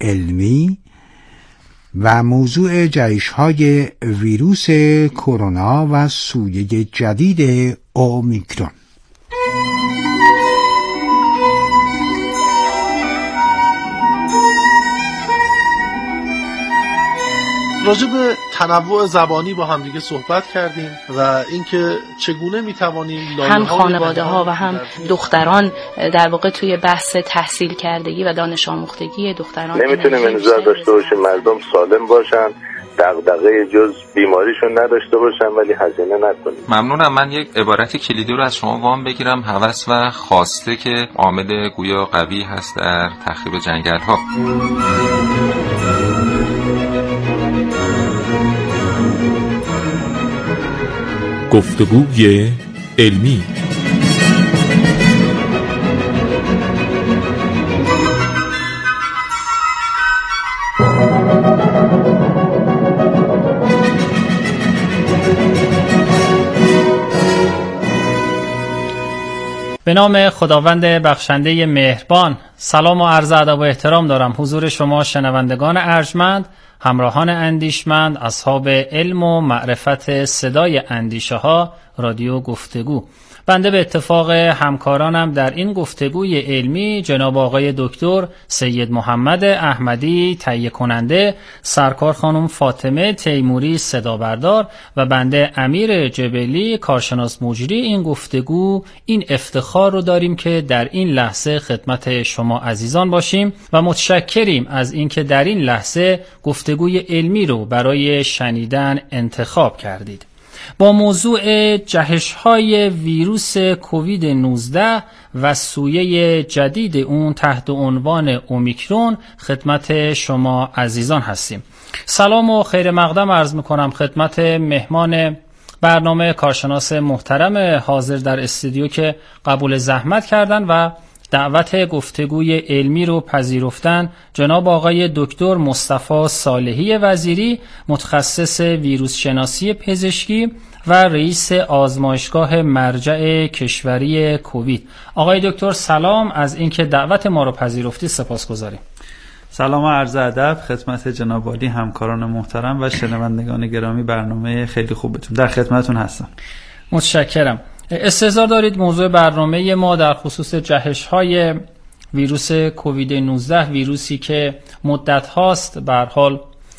علمی و موضوع جهش‌های ویروس کرونا و سویه جدید اومیکرون. راجع به تنوع زبانی با هم دیگه صحبت کردیم و اینکه چگونه میتوانیم هم خانواده ها و هم دختران در واقع توی بحث تحصیل کردگی و دانش آموختگی دختران نمیتونیم انتظار داشته باشیم مردم سالم باشن، دغدغه جز بیماریشون نداشته باشن ولی هزینه نکنیم. ممنونم. من یک عبارت کلیدی رو از شما وام بگیرم. هوس و خواسته که عامل گویا قوی هست در تخریب جنگل ها. گفتگوی علمی. به نام خداوند بخشنده مهربان، سلام و عرض ادب و احترام دارم حضور شما شنوندگان ارجمند، همراهان اندیشمند، اصحاب علم و معرفت صدای اندیشه ها رادیو گفتگو. بنده به اتفاق همکارانم در این گفتگوی علمی جناب آقای دکتر سید محمد احمدی تهیه کننده، سرکار خانم فاطمه تیموری صدا بردار و بنده امیر جبلی کارشناس مجری این گفتگو، این افتخار رو داریم که در این لحظه خدمت شما عزیزان باشیم و متشکریم از اینکه در این لحظه گفتگوی علمی رو برای شنیدن انتخاب کردید. با موضوع جهش‌های ویروس کووید 19 و سویه جدید اون تحت عنوان اومیکرون خدمت شما عزیزان هستیم. سلام و خیر مقدم عرض می‌کنم خدمت مهمان برنامه کارشناس محترم حاضر در استودیو که قبول زحمت کردن و دعوت گفتگوی علمی رو پذیرفتن، جناب آقای دکتر مصطفی صالحی وزیری، متخصص ویروس شناسی پزشکی و رئیس آزمایشگاه مرجع کشوری کووید. آقای دکتر سلام، از اینکه دعوت ما رو پذیرفتی سپاسگزاریم. سلام و عرض ادب خدمت جناب عالی، همکاران محترم و شنوندگان گرامی. برنامه خیلی خوبتون در خدمتتون هستم. متشکرم. استحضار دارید موضوع برنامه ما در خصوص جهش‌های ویروس کووید 19، ویروسی که مدت هاست به هر حال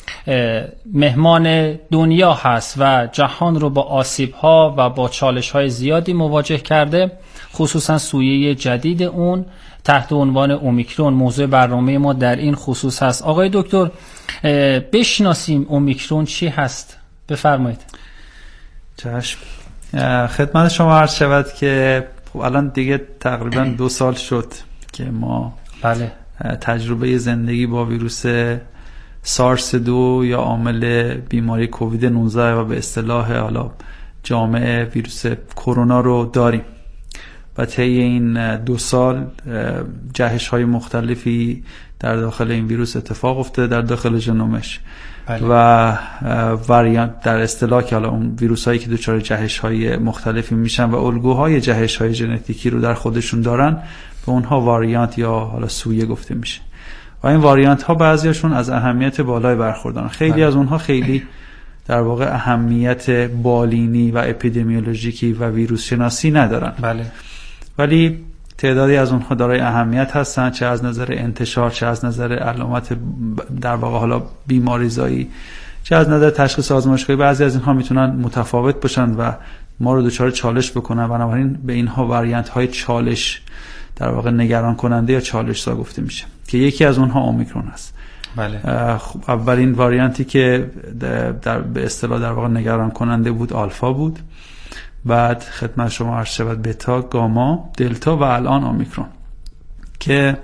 مهمان دنیا هست و جهان رو با آسیب‌ها و با چالش‌های زیادی مواجه کرده، خصوصا سویه جدید اون تحت عنوان اومیکرون. موضوع برنامه ما در این خصوص هست. آقای دکتر بشناسیم اومیکرون چی هست؟ بفرمایید. چشم. خدمت شما عرض شود که خب الان دیگه تقریبا 2 سال شد که ما بله تجربه زندگی با ویروس سارس 2 یا عامل بیماری کووید 19 و به اصطلاح حالا جامعه ویروس کرونا رو داریم و طی این 2 سال جهش‌های مختلفی در داخل این ویروس اتفاق افتاده در داخل ژنومش. بله. و واریانت در اصطلاح که حالا اون ویروس هایی که دچار جهش‌های مختلفی میشن و الگوهای جهش‌های ژنتیکی رو در خودشون دارن به اونها واریانت یا حالا سویه گفته میشه و این واریانت ها بعضیاشون از اهمیت بالای برخوردارن. خیلی بله. از اونها خیلی در واقع اهمیت بالینی و اپیدمیولوژیکی و ویروس شناسی ندارن. بله. ولی تعدادی از اونها دارای اهمیت هستن، چه از نظر انتشار، چه از نظر علامت در واقع حالا بیماریزایی، چه از نظر تشخیص آزمایشگاهی. بعضی از اینها میتونن متفاوت باشن و ما رو دچار چالش بکنن، بنابراین به اینها واریانت های چالش در واقع نگران کننده یا چالش سا گفته میشه که یکی از اونها اومیکرون است. بله. اولین واریانتی که به اصطلاح در واقع نگران کننده بود آلفا بود، بعد خدمت شما عرض شود بتا، گاما، دلتا و الان اومیکرون که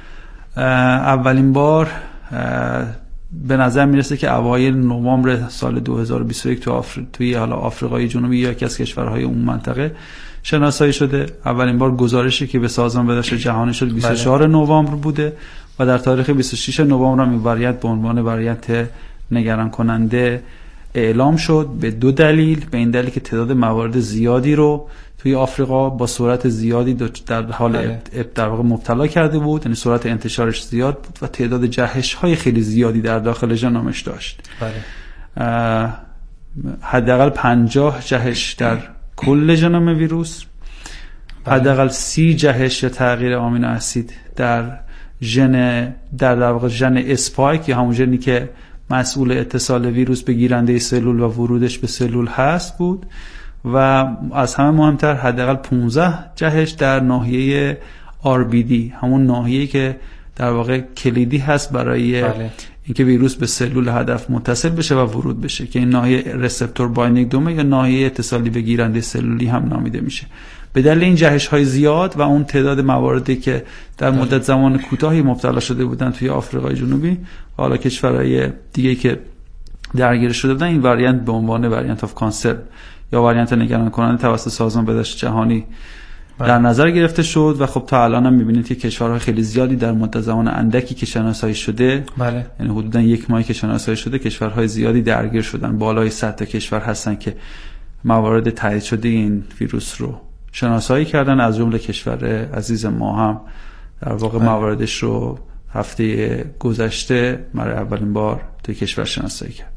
اولین بار به نظر میرسه که اوایل نوامبر سال 2021 توی حالا آفریقای جنوبی یا یکی از کشورهای اون منطقه شناسایی شده. اولین بار گزارشی که به سازمان بهداشت جهانی شد 24 نوامبر بوده و در تاریخ 26 نوامبر هم این واریانت به عنوان واریانت نگران کننده اعلام شد به 2 دلیل. به این دلیل که تعداد موارد زیادی رو توی آفریقا با سرعت زیادی در حال در واقع مبتلا کرده بود، یعنی سرعت انتشارش زیاد بود و تعداد جهش‌های خیلی زیادی در داخل ژنومش داشت. بله. حداقل 50 جهش در کل ژنوم ویروس، حداقل 30 جهش یا تغییر آمینو اسید در ژن در واقع ژن اسپایک یا همون ژنی که مسئول اتصال ویروس به گیرنده سلول و ورودش به سلول هست بود و از همه مهمتر حداقل 15 جهش در ناحیه RBD، همون ناحیه‌ای که در واقع کلیدی هست برای اینکه ویروس به سلول هدف متصل بشه و ورود بشه، که این ناحیه رسپتور بایندینگ دومین یا ناحیه اتصالی به گیرنده سلولی هم نامیده میشه. به دلیل این جهش‌های زیاد و اون تعداد مواردی که در مدت زمان کوتاهی مبتلا شده بودن توی آفریقای جنوبی، حالا کشورهای دیگه که درگیر شده بودن، این واریانت به عنوان واریانت آف کانسرن یا واریانت نگران کننده توسط سازمان بهداشت جهانی در نظر گرفته شد و خب تا الان هم می‌بینید که کشورهای خیلی زیادی در مدت زمان اندکی که شناسایی شده، یعنی حدوداً 1 ماه که شناسایی شده، کشورهای زیادی درگیر شدن. بالای 100 تا کشور هستن که موارد تایید شده این ویروس رو شناسایی کردن، از جمله کشور عزیز ما هم در واقع مواردش رو هفته گذشته برای اولین بار توی کشور شناسایی کرد.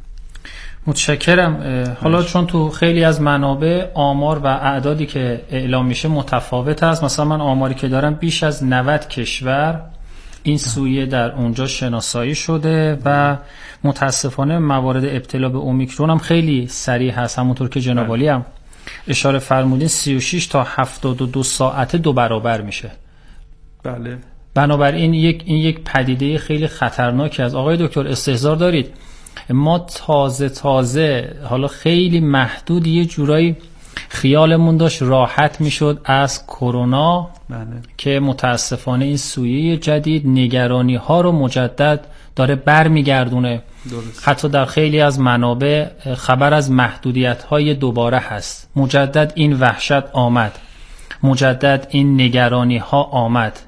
متشکرم. حالا چون تو خیلی از منابع آمار و اعدادی که اعلام میشه متفاوت هست، مثلا من آماری که دارم بیش از 90 کشور این سویه در اونجا شناسایی شده و متاسفانه موارد ابتلا به اومیکرون هم خیلی سریع هست، همونطور که جناب عالی هم اشاره فرمودین 36 تا 72 ساعته 2 برابر میشه. بله. بنابراین این یک پدیده خیلی خطرناکی است. آقای دکتر استحضار دارید ما تازه حالا خیلی محدود یه جورایی خیالمون داشت راحت میشد از کرونا، که متاسفانه این سویه جدید نگرانی ها رو مجدد داره برمیگردونه. حتی در خیلی از منابع خبر از محدودیت های دوباره هست. مجدد این وحشت آمد، مجدد این نگرانی ها آمد.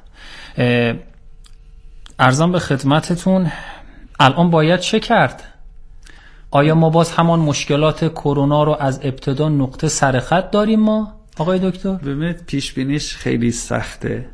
عرضم به خدمتتون الان باید چه کرد؟ آیا ما باز همان مشکلات کرونا رو از ابتدا نقطه سرخط داریم ما آقای دکتر؟ ببینید پیش بینیش خیلی سخته.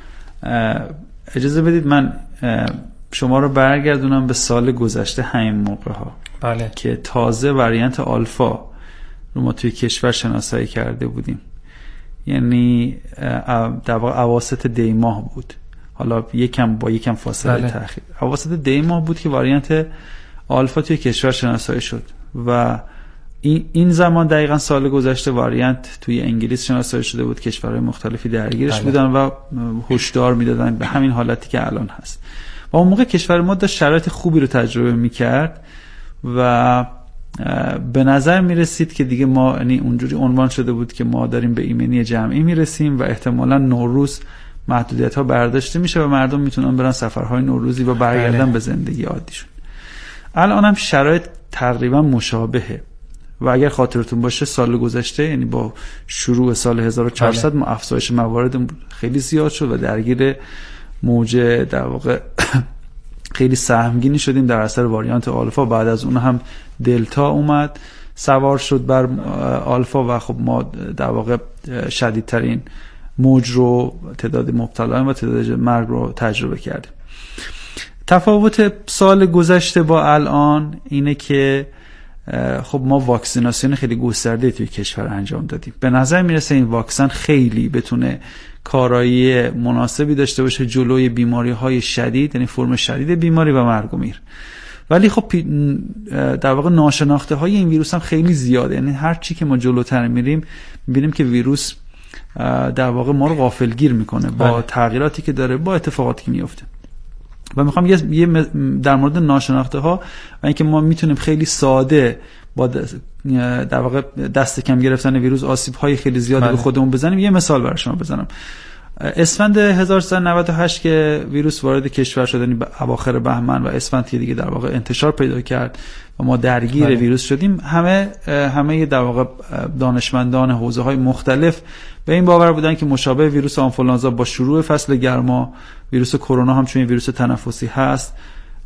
اجازه بدید من شما رو برگردونم به سال گذشته همین موقع ها. بله. که تازه واریانت آلفا رو ما توی کشور شناسایی کرده بودیم، یعنی در واقع اواسط دی ماه بود، حالا یکم فاصله تأخیر. اواسط دی ماه بود که واریانت آلفا توی کشور شناسایی شد و این زمان دقیقا سال گذشته واریانت توی انگلیس شناسایی شده بود. کشورهای مختلفی درگیرش بودن و هشدار میدادن به همین حالتی که الان هست. و اون موقع کشور ما داشت شرایط خوبی رو تجربه میکرد و به نظر میرسید که دیگه ما، یعنی اونجوری عنوان شده بود که ما داریم به ایمنی جمعی میرسیم و احتمالاً نوروز محدودیت ها برداشته میشه و مردم میتونن برن سفرهای نوروزی و برگردن به زندگی عادیشون. الان هم شرایط تقریبا مشابهه و اگر خاطرتون باشه سال گذشته، یعنی با شروع سال 1400 ما افزایش موارد خیلی زیاد شد و درگیر موج در واقع خیلی سهمگینی شدیم در اثر واریانت آلفا. بعد از اون هم دلتا اومد سوار شد بر آلفا و خب ما در واقع شدیدترین موج رو، تعداد مبتلایان و تعداد مرگ رو تجربه کردیم. تفاوت سال گذشته با الان اینه که خب ما واکسیناسیون خیلی گسترده توی کشور انجام دادیم. به نظر میرسه این واکسن خیلی بتونه کارایی مناسبی داشته باشه جلوی بیماری‌های شدید، یعنی فرم شدید بیماری و مرگ و میر. ولی خب در واقع ناشناخته های این ویروس هم خیلی زیاده، یعنی هر چی که ما جلوتر میریم میبینیم که ویروس در واقع ما رو غافلگیر میکنه با تغییراتی که داره، با اتفاقاتی که میفته. و میخوام یه در مورد ناشناخته ها و اینکه ما میتونیم خیلی ساده با در واقع دست کم گرفتن ویروس آسیب های خیلی زیادی به خودمون بزنیم، یه مثال برای شما بزنم. اسفند 1398 که ویروس وارد کشور شد، یعنی اواخر بهمن و اسفند که دیگه در واقع انتشار پیدا کرد و ما درگیر ویروس شدیم، همه در واقع دانشمندان حوزه‌های مختلف به این باور بودن که مشابه ویروس آنفولانزا با شروع فصل گرما ویروس کرونا هم چون ویروس تنفسی هست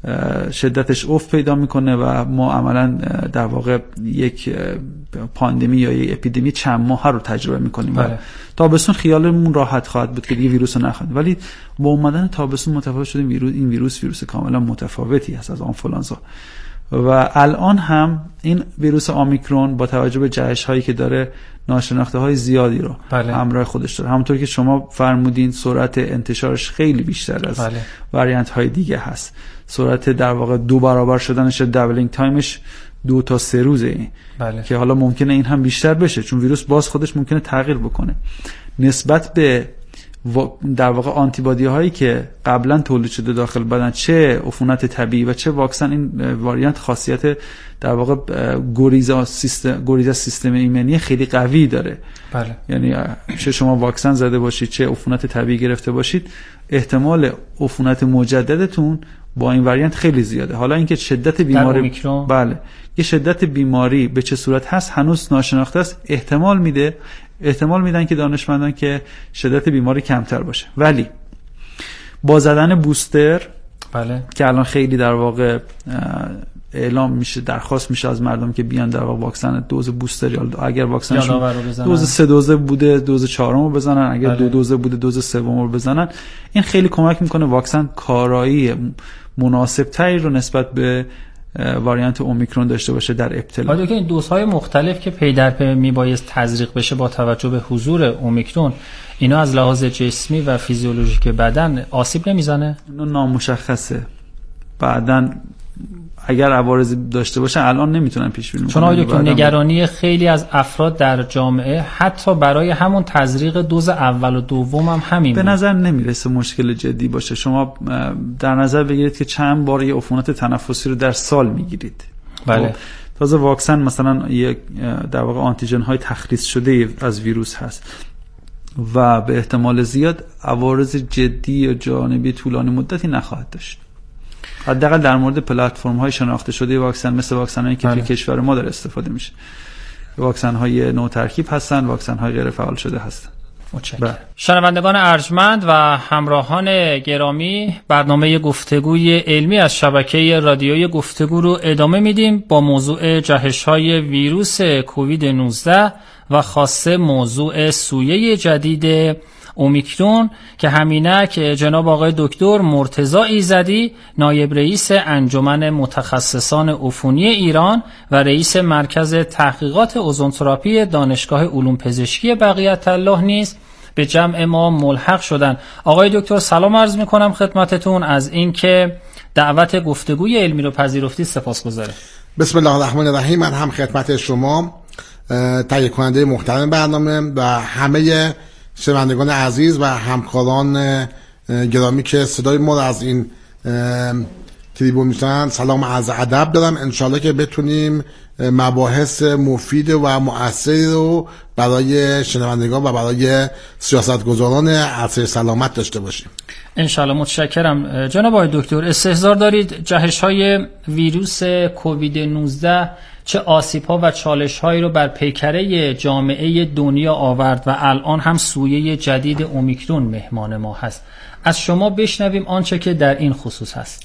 شدتش افت پیدا میکنه و ما عملا در واقع یک پاندمی یا یک اپیدمی چند ماه رو تجربه میکنیم. بله. تابستون خیالمون راحت خواهد بود که دیگه ویروس رو نخواهد، ولی با اومدن تابستون متفاوت شده. این ویروس کاملا متفاوتی هست از آنفولانزا و الان هم این ویروس اومیکرون با توجه به جهش هایی که داره ناشناخته های زیادی رو همراه خودش داره. همونطور که شما فرمودین سرعت انتشارش خیلی بیشتر از واریانت های دیگه هست. سرعت در واقع 2 برابر شدنش، دابلینگ تایمش 2 تا 3 روزه که حالا ممکنه این هم بیشتر بشه چون ویروس باز خودش ممکنه تغییر بکنه نسبت به در واقع آنتیبادی هایی که قبلا تولید شده داخل بدن، چه عفونت طبیعی و چه واکسن. این واریانت خاصیت در واقع گریز سیستم ایمنی خیلی قوی داره. بله. یعنی چه شما واکسن زده باشید چه عفونت طبیعی گرفته باشید، احتمال عفونت مجددتون با این واریانت خیلی زیاده. حالا اینکه شدت بیماری بله یه شدت بیماری به چه صورت هست هنوز ناشناخته است. احتمال میدن که دانشمندان که شدت بیماری کمتر باشه، ولی با زدن بوستر بله که الان خیلی در واقع اعلام میشه، درخواست میشه از مردم که بیان در واقع واکسن دوز بوستر یا اگر واکسنشون دوز 3 دوزه بوده دوز 4 رو بزنن، اگر 2 دوزه بوده دوز 3 رو بزنن. این خیلی کمک میکنه واکسن کارایی مناسب تری رو نسبت به واریانت اومیکرون داشته باشه در ابتلا. حالا که این دوزهای مختلف که پی در پی میبایست تزریق بشه با توجه به حضور اومیکرون، اینا از لحاظ جسمی و فیزیولوژیک بدن آسیب نمیزنه؟ اینو نامشخصه. بعدن اگر عوارضی داشته باشه الان نمیتونن پیش بینی کنن. چون که نگرانی خیلی از افراد در جامعه حتی برای همون تزریق دوز اول و دوم هم همین به نظر نمیرسه مشکل جدی باشه. شما در نظر بگیرید که چند بار یه عفونت تنفسی رو در سال میگیرید. بله. تازه واکسن مثلا یک در واقع آنتیژن های تخلیص شده از ویروس هست و به احتمال زیاد عوارض جدی یا جانبی طولانی مدتی نخواهد داشت. حداقل در مورد پلتفرم های شناخته شده واکسن مثل واکسن هایی که توی کشور ما داره استفاده میشه. واکسن های نو ترکیب هستن، واکسن های غیر فعال شده هستن. متشکرم. شنوندگان ارجمند و همراهان گرامی، برنامه گفتگوی علمی از شبکه رادیوی گفتگو رو ادامه میدیم با موضوع جهش‌های ویروس کووید 19 و خاصه موضوع سویه جدید اومیکرون که همینک جناب آقای دکتر مرتضی ایزدی، نایب رئیس انجمن متخصصان عفونی ایران و رئیس مرکز تحقیقات اوزونتراپی دانشگاه علوم پزشکی بقیت الله نیز به جمع ما ملحق شدن. آقای دکتر سلام عرض میکنم خدمتتون، از اینکه دعوت گفتگوی علمی رو پذیرفتید سپاسگزارم. بسم الله الرحمن الرحیم. من هم خدمت شما تهیه کننده محترم برنامه و همه شنوندگان عزیز و همکاران گرامی که صدای ما از این تریبون میشنن سلام عرض ادب دارم. انشالله که بتونیم مباحث مفید و مؤثری رو برای شنوندگان و برای سیاستگزاران عرصه سلامت داشته باشیم انشالله. متشکرم. جناب آقای دکتر، استحضار دارید جهش‌های ویروس کووید 19 چه آسیب‌ها و چالش‌هایی رو بر پیکره جامعه دنیا آورد و الان هم سویه جدید اومیکرون مهمان ما هست. از شما بشنویم آنچه که در این خصوص هست.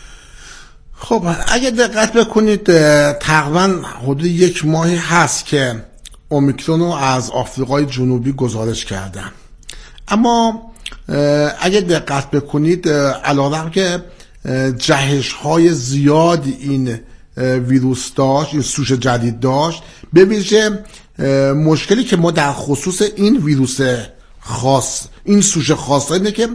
خب اگه دقت بکنید تقریبا حدود 1 ماهی هست که اومیکرون رو از آفریقای جنوبی گزارش کردن، اما اگه دقت بکنید علیرغم که جهش‌های زیاد این ویروس داشت، این سوش جدید داشت، به ویژه مشکلی که ما در خصوص این ویروس خاص، این سوش خاص اینه که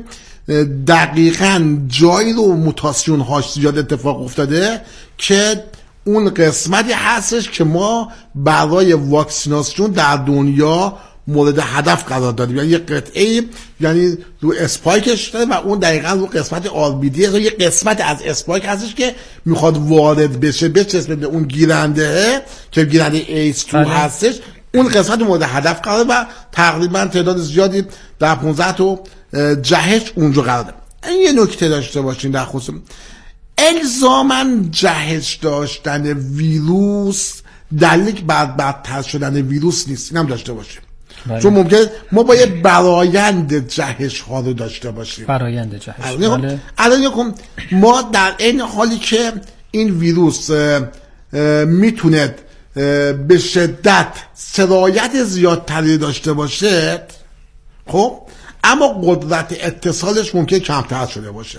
دقیقاً جایی رو موتاسیون هاش زیاد اتفاق افتاده که اون قسمتی هستش که ما برای واکسیناسیون در دنیا مورد هدف قرار دادیم. یعنی یه قطعه، یعنی رو اسپایکش داره و اون دقیقاً رو قسمت آربیدی، یه قسمت از اسپایک هستش که میخواد وارد بشه به اون گیرنده که گیرنده H2 هستش. اون قسمت مورد هدف قرار و تقریبا تعداد زیادی در 15 تا جهش اونجا قرار داره. این یه نکته داشته باشین در خصوص الزاماً جهش داشتن ویروس دلیل بر بدتر شدن ویروس نیست، اینم داشته باشیم. چون ممکنه ما باید برآیند جهش ها رو داشته باشیم. برآیند جهش. الان ما در این حالی که این ویروس میتونه به شدت سرایت زیادتری داشته باشه، خب اما قدرت اتصالش ممکن کمتر شده باشد.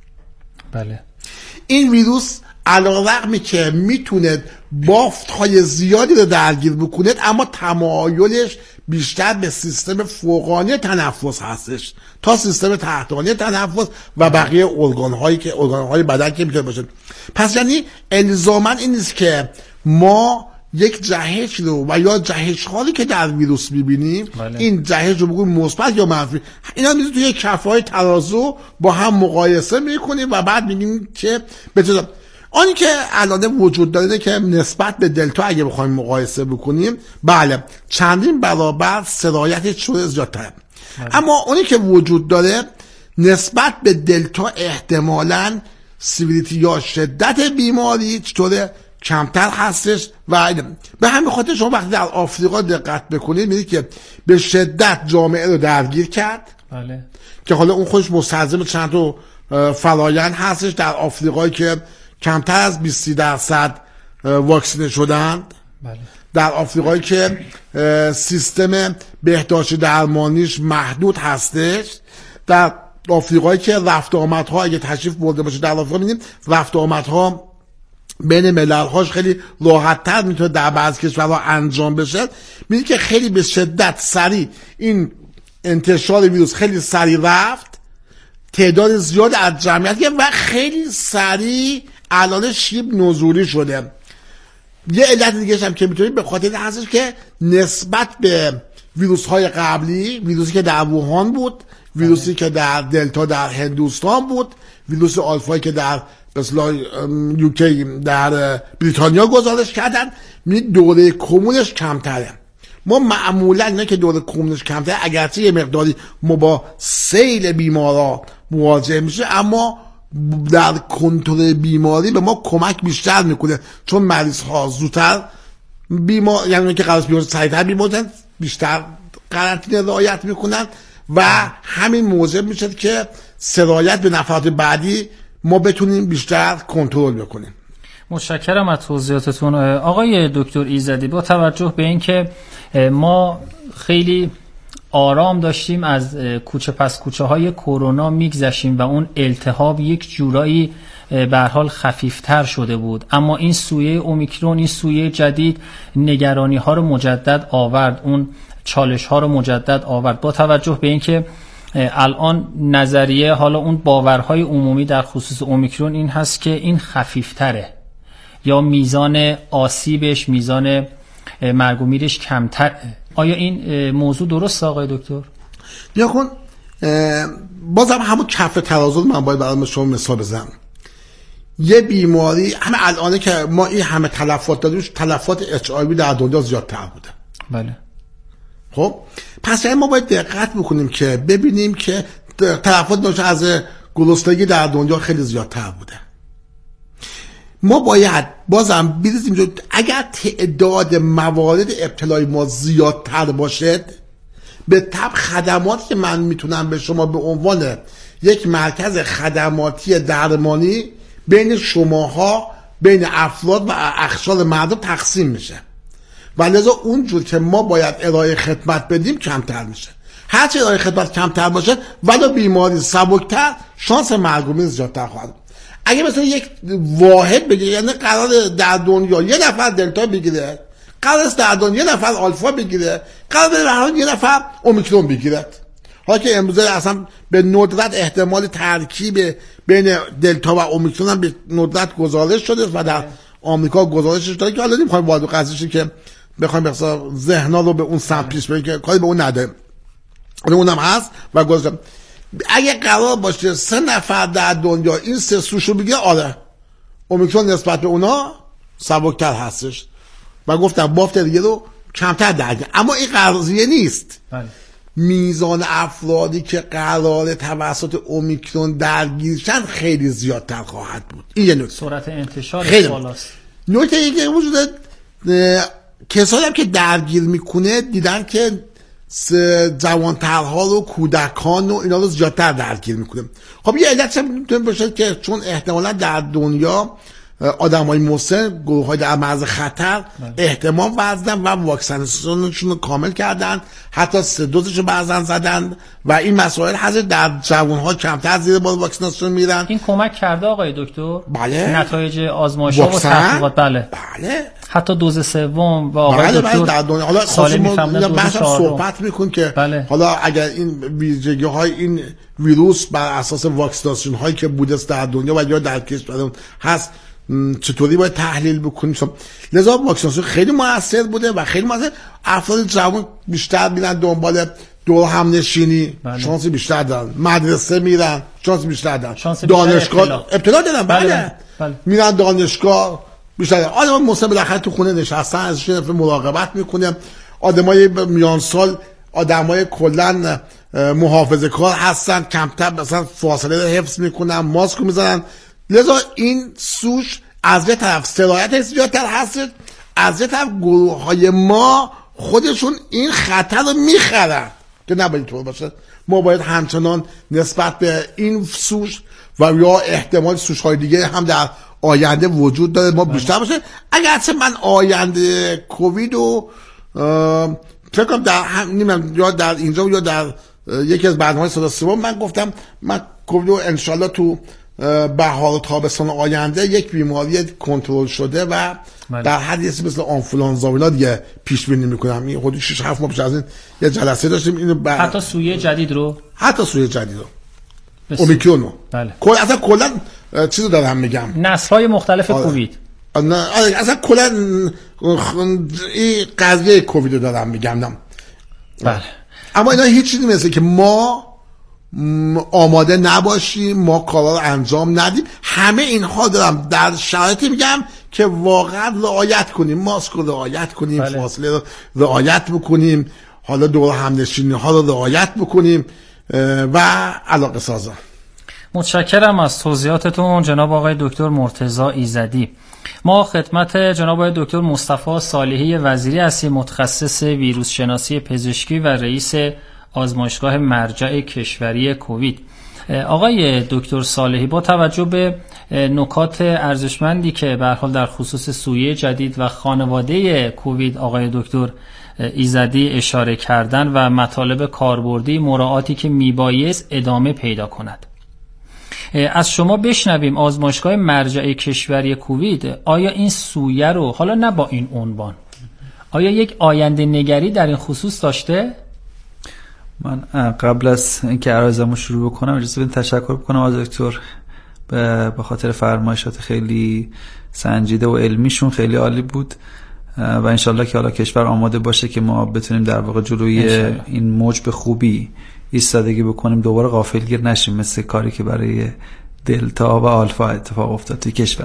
بله. این ویروس علیرغم که میتونه بافت‌های زیادی رو درگیر بکنه، اما تمایلش بیشتر به سیستم فوقانی تنفس هستش تا سیستم تحتانی تنفس و بقیه ارگان‌های بدن که میتونه باشه. پس یعنی الزاماً این نیست که ما یک جهش رو و یا جهش حالی که در ویروس میبینیم این جهش رو بگویم مثبت یا منفی، اینا میذاریم توی کفه‌های ترازو با هم مقایسه میکنیم و بعد میگیم که بتونیم آنی که الان وجود داره که نسبت به دلتا اگه بخوایم مقایسه بکنیم، بله چندین برابر سرایتش شده زیادتره. اما اونی که وجود داره نسبت به دلتا احتمالاً سیویلیتی یا شدت بیماری چطوره کمتر هستش و به همین خاطر شما وقتی در آفریقا دقت بکنید می‌بینید که به شدت جامعه رو درگیر کرد. بله. که حالا اون خودش مستلزم چند تا فرایند هستش در آفریقایی که کمتر از 20% واکسینه شدند. بله. در آفریقایی که سیستم بهداشت درمانیش محدود هستش، در آفریقایی که رفت آمدها اگه تشریف برده باشه در آفریقا می‌بینیم رفت آمدها بین ملل‌هاش خیلی راحت‌تر میتونه در بعضی کشورها انجام بشه. می‌بینید که خیلی به شدت سریع این انتشار ویروس خیلی سریع رفت، تعداد زیاد از جمعیت و خیلی سریع الان شیب نزولی شده. یه علت دیگه هم که میتونید به خاطر هستش که نسبت به ویروس‌های قبلی، ویروسی که در ووهان بود، ویروسی که در دلتا در هندوستان بود، ویروس آلفایی که در مثلا یوکی در بریتانیا گزارش کردن، دوره کمونش کمتره. ما معمولا اینا که دوره کمونش کمتره اگرچه یه مقداری ما با سیل بیمارا مواجه میشه، اما در کنترل بیماری به ما کمک بیشتر میکنه، چون مریض ها زودتر بیمار، یعنی که قرار بیمار سریعتر بیمارن، بیشتر قرنطینه رعایت میکنن و همین موجب میشه که سرایت به نفرات بعدی ما بتونیم بیشتر کنترل بکنیم. متشکرم از توضیحاتتون آقای دکتر ایزدی. با توجه به اینکه ما خیلی آرام داشتیم از کوچه پس کوچه های کرونا میگذشیم و اون التهاب یک جورایی به هر حال خفیفتر شده بود، اما این سویه اومیکرون، این سویه جدید نگرانی ها رو مجدد آورد، اون چالش ها رو مجدد آورد. با توجه به اینکه الان نظریه، حالا اون باورهای عمومی در خصوص اومیکرون این هست که این خفیفتره یا میزان آسیبش، میزان مرگ و میرش کمتر. آیا این موضوع درست آقای دکتر؟ یا کن بازم همون کف ترازو من باید برای شما مثال بزنم. یه بیماری همه الانه که ما این همه تلفات داریم، تلفات HIV در دنیا زیادتر بوده. بله. خب پس ما باید دقت بکنیم که ببینیم که تلفات ناشی از گرسنگی در دنیا خیلی زیادتر بوده. ما باید بازم بریزیم اگر تعداد موارد ابتلای ما زیادتر باشد، به طب خدماتی که من میتونم به شما به عنوان یک مرکز خدماتی درمانی بین شماها، بین افراد و اقشار مردم تقسیم میشه و لذا اونجور که ما باید ارائه خدمت بدیم کمتر میشه. هرچی ارائه خدمت کمتر باشه ولی بیماری سبکتر، شانس مرگ و میر زیادتر خواهد. اگه مثلا یک واحد بگه یعنی قرار در دنیا یه نفر دلتا بگیره، قرار است در دنیا یه نفر آلفا بگیره، قرار است یه نفر اومیکرون بگیره. حالا که امروزه اصلا به ندرت احتمال ترکیب بین دلتا و اومیکرون هم به ندرت گزارش شده و در آمریکا گزارشش داره که حالا نمیخوایم وارد قضیه‌شیم که بخوایم مثلا ذهنا رو به اون سمت پیش بریم که کاری به اون نده. اونم هست و گذاشتم اگه قرار باشه 3 نفر در دنیا این 3 سوشو بگه، آره اومیکرون نسبت به اونا سبکتر هستش و گفتم بافت دیگه رو کمتر درگیر. اما این قضیه نیست. میزان افرادی که قرار توسط اومیکرون درگیرشن خیلی زیادتر خواهد بود. این یه نکته. سرعت انتشار بالاست. نکته دیگه وجود کسایی هم که درگیر میکنه دیدن که جوانترها رو، کودکان و اینا رو زیادتر درگیر میکنه. خب یه علت میتونه باشه که چون احتمالا در دنیا آدمای مسن، گروه‌های در معرض خطر احتمام ورزیدن و واکسیناسیونشون رو کامل کردن، حتی 3 دوزش رو بعضن زدن و این مسائل هست در جوان‌ها کمتر زیر بار واکسیناسیون میرن. این کمک کرده آقای دکتر؟ بله. نتایج آزمایش‌ها و تحقیقات. بله حتی دوز سوم و آقای دکتر در دنیا. حالا سالم میفهمن دوز صحبت میکن که حالا اگر این ویژگی‌های این ویروس بر اساس واکسیناسیون هایی که بوده در دنیا و یا در کشورمون هست چطوری باید تحلیل بکنیم. لذا واکسیناسیون خیلی موثر بوده و خیلی موثر. افراد جوان بیشتر میرن دنبال دور هم نشینی، شانس بیشتر دارن. مدرسه میرن، شانس بیشتر دارن. دانشگاه ابتلا دارن. بله. میرن دانشگاه بیشتر. آدم مسن بالاخره تو خونه نشستن، ازشون مراقبت میکنه. آدمای میان سال، آدمای کلا محافظه‌کار هستن، کمتر مثلا فاصله رو حفظ میکنن، ماسک میزنن. لذا این سوش از یه طرف سرایت زیادتر هست، از یه طرف گروه‌های ما خودشون این خطر رو میخرن که نباید طور باشه. ما باید همچنان نسبت به این سوش و یا احتمال سوش‌های دیگه هم در آینده وجود داره ما بیشتر باشه. اگرچه من آینده کووید رو فکر کنم یا در اینجا یا در یکی از برنامه‌های صدا سیما من گفتم من کووید رو انشالله تو بهار و تابستان آینده یک بیماری کنترل شده و در حد یه مثل آنفولانزا و اینا دیگه پیش بینی میکنم. این حدود 6-7 ماه پیش از این یه جلسه داشتیم اینو حتی سویه جدید رو اومیکرون رو اصلا کلا چیزو دارم میگم نسل‌های مختلف کووید. اصلا کلا این قضیه کووید رو دارم میگم. بله. اما اینا هیچ چیزی مثل که ما آماده نباشیم، ما کارا رو انجام ندیم. همه اینها دارم در شرایطی میگم که واقعا رعایت کنیم، ماسک رو رعایت کنیم، فاصله رو رعایت بکنیم، حالا دور هم نشینی ها رو رعایت بکنیم و علاقه سازان. متشکرم از توضیحاتتون جناب آقای دکتر مرتضی ایزدی. ما خدمت جناب آقای دکتر مصطفی صالحی وزیری هستیم، متخصص ویروس شناسی پزشکی و رئیس آزمایشگاه مرجع کشوری کووید. آقای دکتر صالحی، با توجه به نکات ارزشمندی که به هر حال در خصوص سویه جدید و خانواده کووید آقای دکتر ایزدی اشاره کردن و مطالب کاربردی مراعاتی که میبایست ادامه پیدا کند، از شما بشنویم آزمایشگاه مرجع کشوری کووید آیا این سویه رو، حالا نه با این عنوان، آیا یک آینده نگری در این خصوص داشته؟ من قبل از اینکه عرضمو شروع بکنم اجازه بدید تشکر بکنم از دکتر به خاطر فرمایشات خیلی سنجیده و علمیشون، خیلی عالی بود و انشالله که حالا کشور آماده باشه که ما بتونیم در واقع جلوی این موج به خوبی ایستادگی بکنیم، دوباره غافلگیر نشیم مثل کاری که برای دلتا و آلفا اتفاق افتاد توی کشور.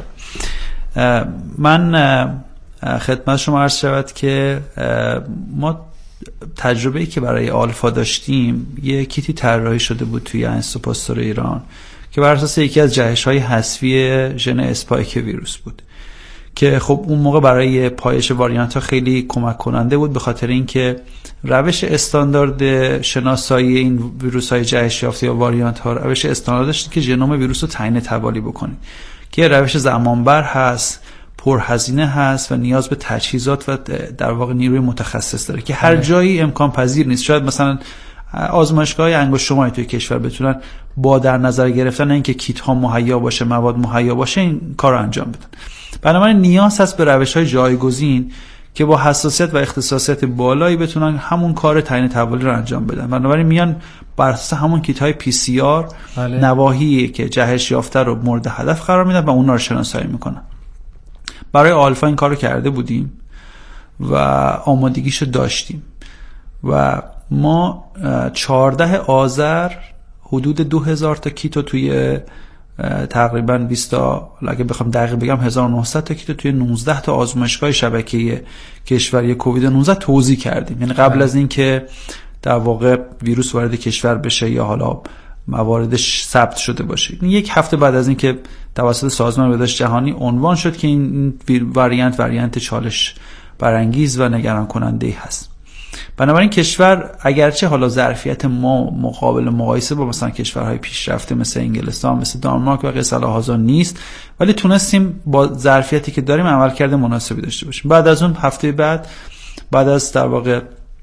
من خدمت شما عرض شود که ما تجربه‌ای که برای آلفا داشتیم یه کیتی طراحی شده بود توی انستیتوت پاستور ایران که بر اساس یکی از جهش‌های حذفی ژن اسپایک ویروس بود که خب اون موقع برای پایش واریانت‌ها خیلی کمک کننده بود، به خاطر اینکه روش استاندارد شناسایی این ویروس‌های جهش یافته یا واریانت‌ها روش استاندارد داشت که ژنوم ویروس رو تعیین توالی بکنید که روش زمانبر هست، پرهزینه هست و نیاز به تجهیزات و در واقع نیروی متخصص داره که هر جایی امکان پذیر نیست. شاید مثلا آزمایشگاه انگشت شماری توی کشور بتونن با در نظر گرفتن اینکه کیت ها مهیا باشه، مواد مهیا باشه، این کار رو انجام بدن. بنابراین نیاز هست به روش‌های جایگزین که با حساسیت و اختصاصیت بالایی بتونن همون کار تعیین توالی رو انجام بدن. بنابراین میان بر اساس همون کیت های PCR نواحی که جهش یافته رو مورد هدف قرار میدن و اونها رو شناسایی میکنن. برای آلفا این کار رو کرده بودیم و آمادگیشو داشتیم و ما 14 آذر حدود 2000 تا کیتو توی تقریبا 20 تا، اگه بخوام دقیق بگم 1900 تا کیتو توی 19 تا آزمایشگاه شبکه کشوری کووید 19 توزیع کردیم. یعنی قبل از این که در واقع ویروس وارد کشور بشه یا حالا مواردش ثبت شده باشه. یک هفته بعد از این که توسط سازمان بهداشت جهانی عنوان شد که این وریانت چالش برانگیز و نگران کننده هست. بنابراین کشور اگرچه حالا ظرفیت ما مقایسه با مثلا کشورهای پیشرفته مثل انگلستان، مثل دانمارک و غیره هازا نیست، ولی تونستیم با ظرفیتی که داریم عملکرد مناسبی داشته باشیم. بعد از اون هفته بعد از در واقع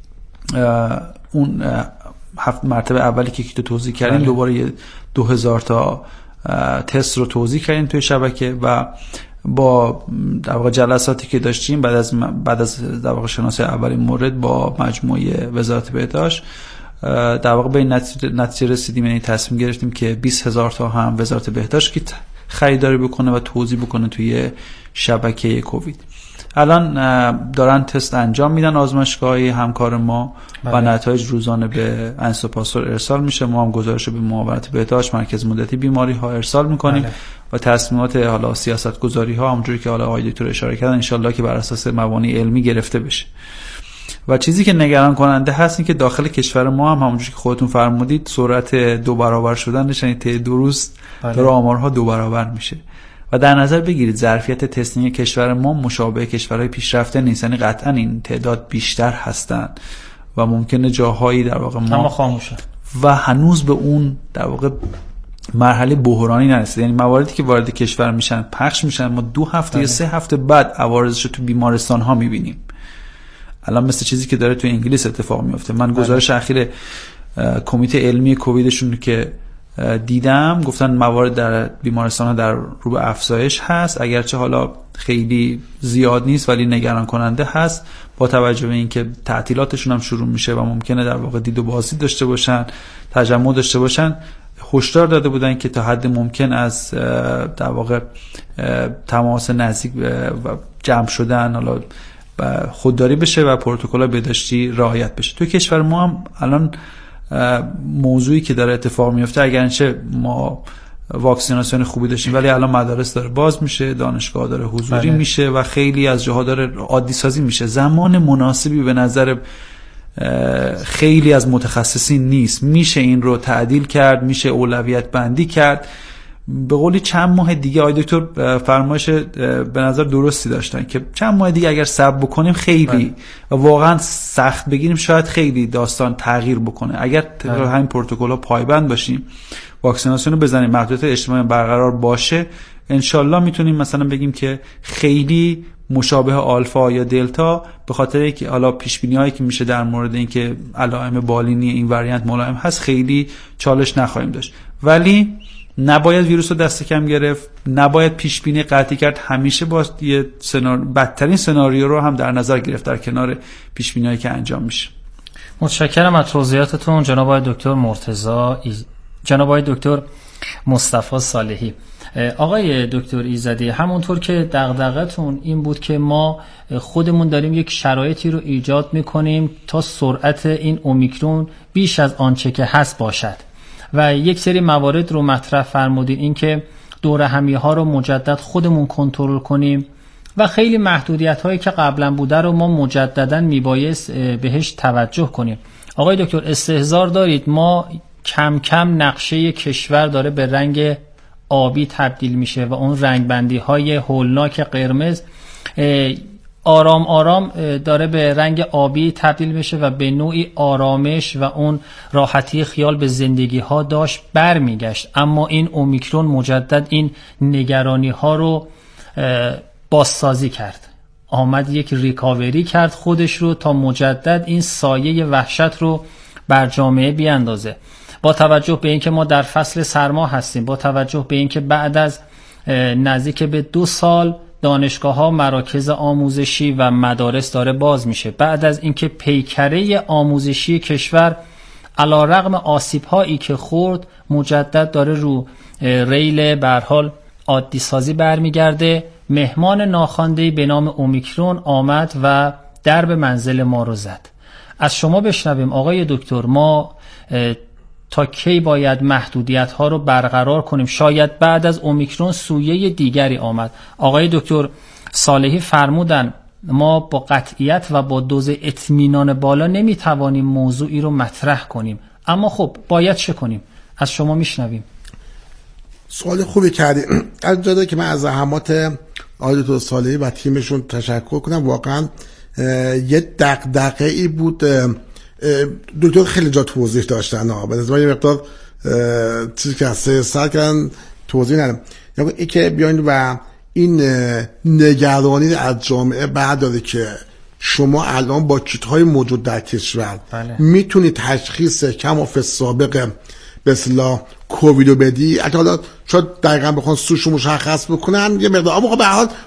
اون 7 مرتبه اولی که تو توضیح کردیم دوباره 2000 تا تست رو توضیح کردیم توی شبکه و با در واقع جلساتی که داشتیم بعد از در واقع شناسایی اولین مورد با مجموعه وزارت بهداشت در واقع به نتیجه رسیدیم، یعنی تصمیم گرفتیم که 20000 تا هم وزارت بهداشت که خریداری بکنه و توزیع بکنه توی شبکه کووید. الان دارن تست انجام میدن آزمایشگاهی همکار ما و نتایج روزانه به انسو پاستور ارسال میشه. ما هم گزارش به معاونت بهداشت مرکز مدتی بیماری ها ارسال میکنیم و تصمیمات حالا سیاست گذاری ها همونجوری که حالا آقای دکتر اشاره کردن ان شاءالله که بر اساس مبانی علمی گرفته بشه. و چیزی که نگران کننده هست این که داخل کشور ما هم همونجوری که خودتون فرمودید سرعت 2 برابر شدنش، یعنی طی 2 روز داره آمارها 2 برابر میشه و در نظر بگیرید ظرفیت تستینگ کشور ما مشابه کشورهای پیشرفته نیست، یعنی قطعا این تعداد بیشتر هستن و ممکنه جاهایی در واقع ما خاموشن و هنوز به اون در واقع مرحله بحرانی نرسیده، یعنی مواردی که وارد کشور میشن پخش میشن ما 2 هفته یا 3 هفته بعد عوارضش رو تو بیمارستان ها میبینیم. الان مثل چیزی که داره تو انگلیس اتفاق میفته. من گزارش اخیر کمیته علمی کوویدشون که دیدم گفتن موارد در بیمارستان ها در رو به افزایش هست، اگرچه حالا خیلی زیاد نیست ولی نگران کننده هست با توجه به اینکه تعطیلاتشون هم شروع میشه و ممکنه در واقع دید و بازدید داشته باشن، تجمع داشته باشن. هشدار داده بودن که تا حد ممکن از در واقع تماس نزدیک و جمع شدن حالا خودداری بشه و پروتکل بهداشتی رعایت بشه. تو کشور ما هم الان موضوعی که داره اتفاق میفته، اگرچه ما واکسیناسیون خوبی داشتیم ولی الان مدارس داره باز میشه، دانشگاه داره حضوری میشه و خیلی از جاها داره عادی سازی میشه. زمان مناسبی به نظر خیلی از متخصصین نیست، میشه این رو تعدیل کرد، میشه اولویت بندی کرد. به قولی چند ماه دیگه آقای دکتر فرمایش به نظر درستی داشتن که چند ماه دیگه اگر صبر بکنیم خیلی و واقعا سخت بگیریم شاید خیلی داستان تغییر بکنه. اگر همین پروتکل‌ها پایبند باشیم، واکسیناسیون رو بزنیم، محدودیت اجتماعی برقرار باشه، انشالله میتونیم مثلا بگیم که خیلی مشابه آلفا یا دلتا، به خاطر اینکه حالا پیش بینی‌هایی که میشه در مورد اینکه علائم بالینی این وریانت ملایم هست خیلی چالش نخواهیم داشت. ولی نباید ویروس رو دست کم گرفت، نباید پیش بینی قطعی کرد، همیشه با یه بدترین سناریو رو هم در نظر گرفت در کنار پیش بینی‌هایی که انجام میشه. متشکرم از توضیحاتتون جناب آقای دکتر مرتضی جناب آقای دکتر مصطفی صالحی. آقای دکتر ایزدی، همونطور که دغدغتون این بود که ما خودمون داریم یک شرایطی رو ایجاد میکنیم تا سرعت این اومیکرون بیش از آنچه که هست باشد و یک سری موارد رو مطرح فرمودین، این که دور همی ها رو مجدد خودمون کنترل کنیم و خیلی محدودیت هایی که قبلا بوده رو ما مجددا میبایست بهش توجه کنیم. آقای دکتر استحضار دارید ما کم کم نقشه کشور داره به رنگ آبی تبدیل میشه و اون رنگ بندی های هولناک قرمز آرام آرام داره به رنگ آبی تبدیل میشه و به نوعی آرامش و اون راحتی خیال به زندگی ها داشت برمیگشت. اما این اومیکرون مجدد این نگرانی ها رو بازسازی کرد، آمد یک ریکاوری کرد خودش رو تا مجدد این سایه وحشت رو بر جامعه بیاندازه. با توجه به اینکه ما در فصل سرما هستیم، با توجه به اینکه بعد از نزدیک به 2 سال دانشگاه‌ها، مراکز آموزشی و مدارس داره باز میشه، بعد از اینکه پیکره آموزشی کشور علیرغم آسیب‌هایی که خورد مجدد داره رو ریل به هر حال عادی سازی برمیگرده، مهمان ناخوانده‌ای به نام اومیکرون آمد و درب منزل ما رو زد. از شما بشنویم آقای دکتر، ما تا کی باید محدودیت ها رو برقرار کنیم؟ شاید بعد از اومیکرون سویه دیگری آمد. آقای دکتر صالحی فرمودن ما با قطعیت و با دوز اطمینان بالا نمیتوانیم موضوعی رو مطرح کنیم، اما خب باید چه کنیم؟ از شما میشنویم. سوال خوبی کردی. از جاده که من از زحمات آقای دکتر صالحی و تیمشون تشکر کنم. واقعا یه دغدغه‌ای بود. دکتر خیلی جا توضیح داشتن به نظر یه مقدار چیزی که سر کردن توضیح ندم، یعنی این که بیاین و این نگرانی از جامعه برداره که شما الان با کیت‌های موجود در کشور میتونید تشخیص کم و سابق به اصطلاح کوویدو بدی. اگه حالا شاید دقیقاً بخوان سوشو مشخص بکنن یه مقدار، اما به هر حال